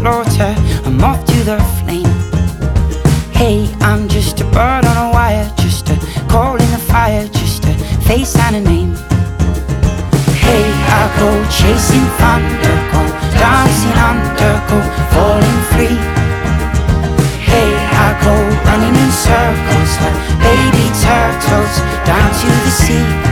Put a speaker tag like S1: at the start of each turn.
S1: slaughter, I'm off to the flame. Hey, I'm just a bird on a wire, just a coal in the fire, just a face and a name. Hey, I go chasing thunder, go dancing under, go falling free. Hey, I go running in circles like baby turtles down to the sea.